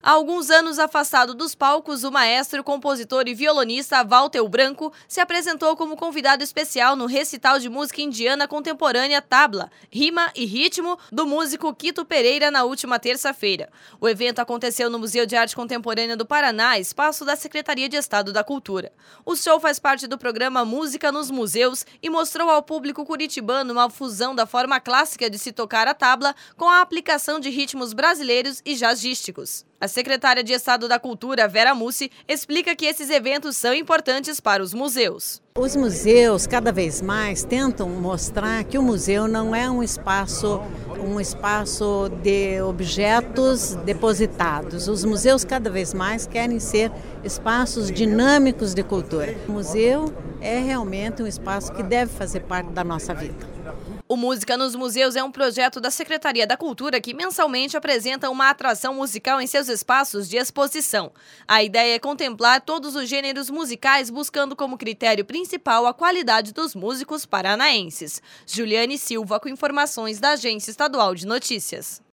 Há alguns anos afastado dos palcos, o maestro, compositor e violonista Walter Branco se apresentou como convidado especial no recital de música indiana contemporânea Tabla, Rima e Ritmo, do músico Quito Pereira na última terça-feira. O evento aconteceu no Museu de Arte Contemporânea do Paraná, espaço da Secretaria de Estado da Cultura. O show faz parte do programa Música nos Museus e mostrou ao público curitibano uma fusão da forma clássica de se tocar a tabla com a aplicação de ritmos brasileiros e jazzísticos. A secretária de Estado da Cultura, Vera Mussi, explica que esses eventos são importantes para os museus. Os museus, cada vez mais, tentam mostrar que o museu não é um espaço de objetos depositados. Os museus, cada vez mais, querem ser espaços dinâmicos de cultura. O museu é realmente um espaço que deve fazer parte da nossa vida. O Música nos Museus é um projeto da Secretaria da Cultura que mensalmente apresenta uma atração musical em seus espaços de exposição. A ideia é contemplar todos os gêneros musicais, buscando como critério principal a qualidade dos músicos paranaenses. Juliane Silva, com informações da Agência Estadual de Notícias.